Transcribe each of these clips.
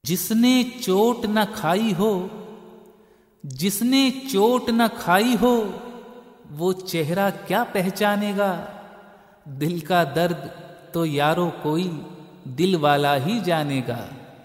जिसने चोट न खाई हो, जिसने चोट न खाई हो, वो चेहरा क्या पहचानेगा। दिल का दर्द तो यारो कोई दिल वाला ही जानेगा।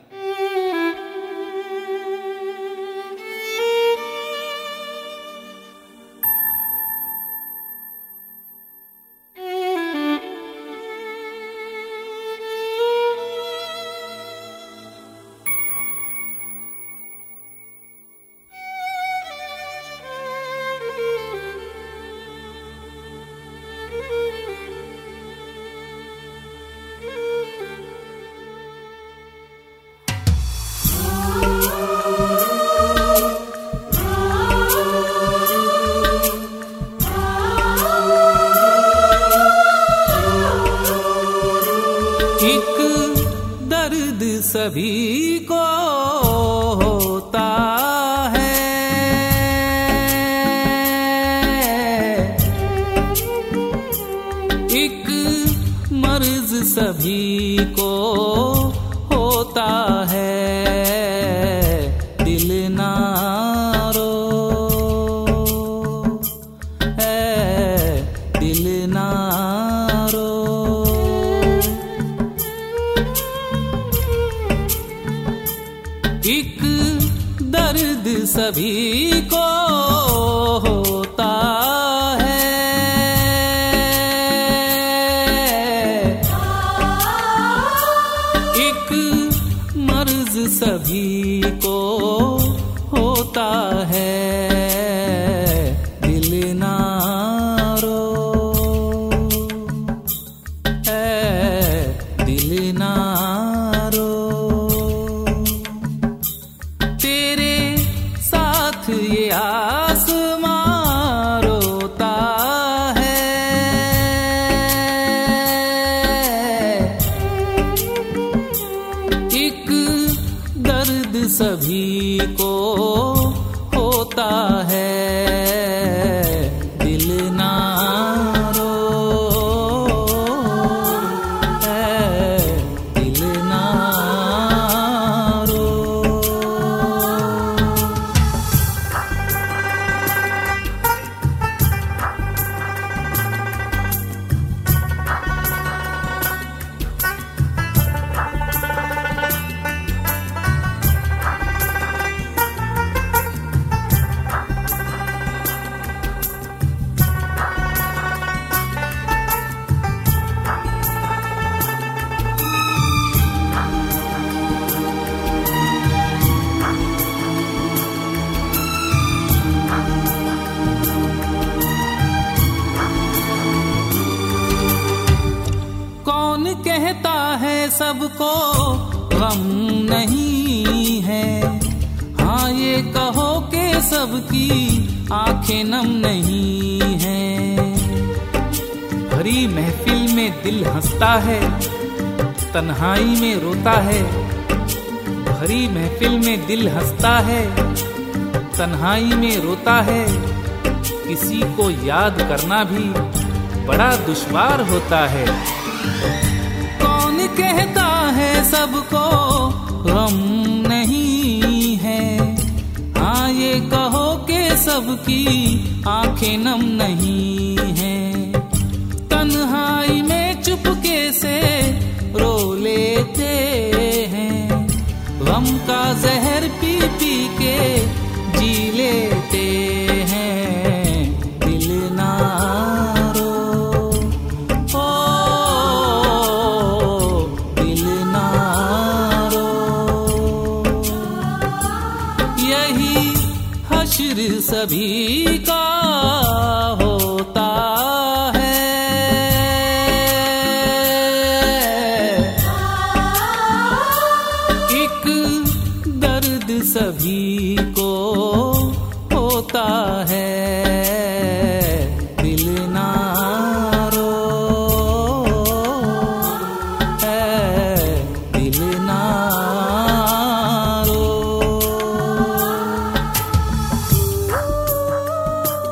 एक दर्द सभी को होता है, एक मर्ज सभी को होता है। दिल ना रो है, दिल ना रो। एक दर्द सभी को होता है, एक मर्ज सभी को होता है। दिल ना रो है, दिल ना रो। तेरे साथ ये आसमां रोता है, एक दर्द सभी को होता है। दिल ना रो है, दिल ना रो। कौन कहता है सबको गम नहीं है। हाँ ये कहो कि सबकी आंखें नम नहीं है। भरी महफिल में दिल हंसता है, तन्हाई में रोता है। भरी महफिल में दिल हंसता है, तन्हाई में रोता है। किसी को याद करना भी बड़ा दुश्वार होता है। कौन कहता है सबको गम नहीं है। हाँ ये कहो कि सबकी आंखें नम नहीं है। तन्हाई में चुपके से रो लेते हैं, गम का जहर पी पी के जी लेते हैं। दिल ना हश्र सभी का होता है, एक दर्द सभी को होता है। दिल ना रो है, दिल ना रो।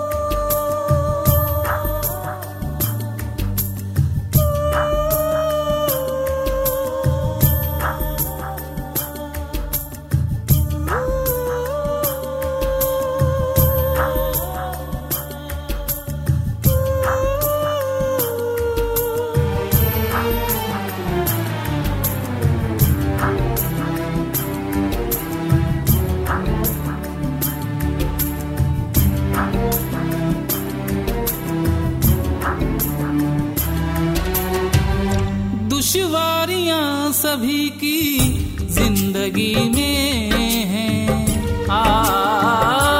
दुश्वारियां सभी की जिंदगी में हैं। आ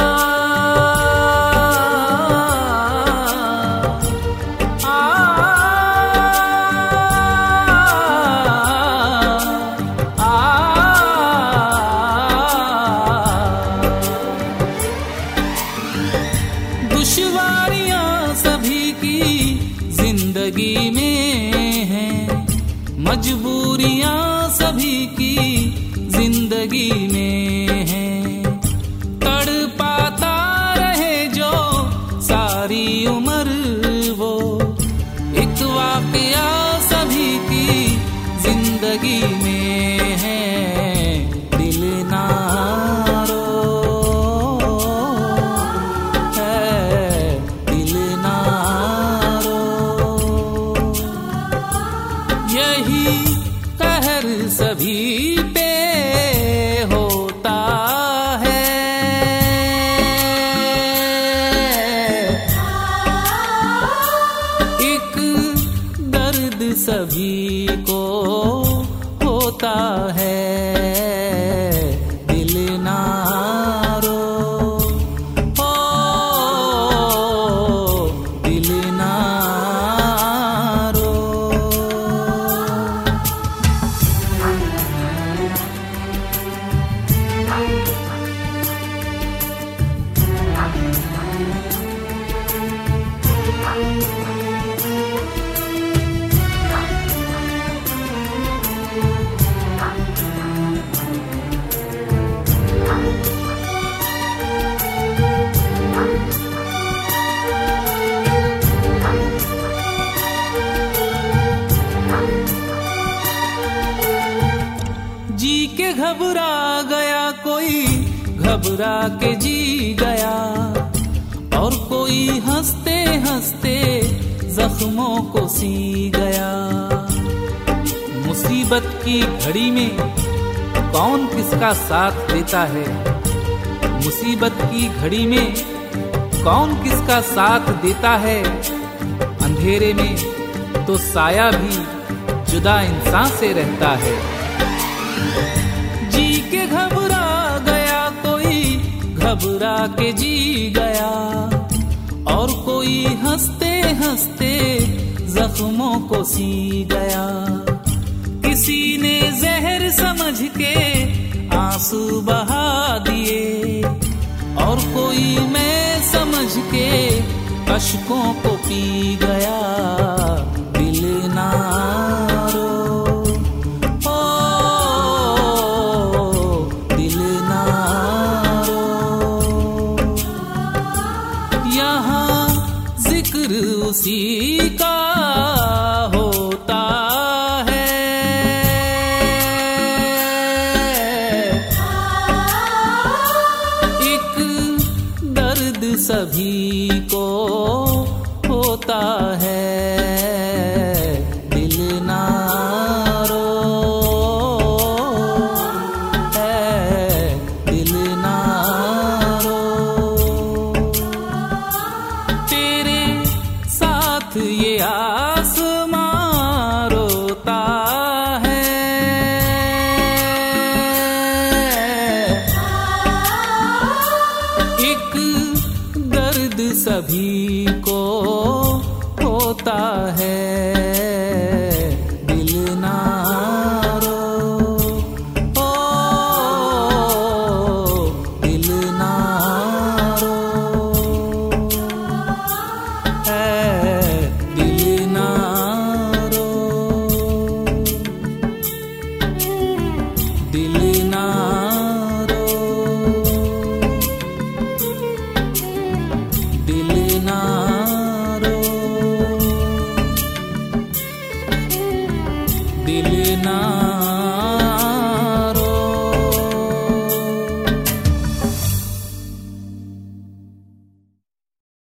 दुश्वारियां सभी की जिंदगी में हैं, मजबूरियां सभी की जिंदगी में हैं। तड़पाता रहे जो सारी उम्र वो एक वाकया सभी की जिंदगी में है। दिल ना सभी पे होता है, एक दर्द सभी को होता है। दिल ना रो, ओ दिल ना जी के घबरा गया कोई, घबरा के जी गया, और कोई हंसते हंसते जख्मों को सी गया। मुसीबत की घड़ी में कौन किसका साथ देता है, मुसीबत की घड़ी में कौन किसका साथ देता है। अंधेरे में तो साया भी जुदा इंसान से रहता है। जी के घबरा गया कोई, घबरा के जी गया, और कोई हंसते हंसते जख्मों को सी गया। किसी ने जहर समझ के आंसू बहा दिए, और कोई मैं समझ के अश्कों को पी गया। दिल ना रो, उसी का होता है। एक दर्द सभी को होता है। दिल ना रो, दिल ना रो, तेरे साथ ये आसमां रोता है। एक दर्द सभी को होता है। दिल ना रो, ओ दिल ना रो, दिल ना रो, दिल ना रो, दिल ना रो, दिल ना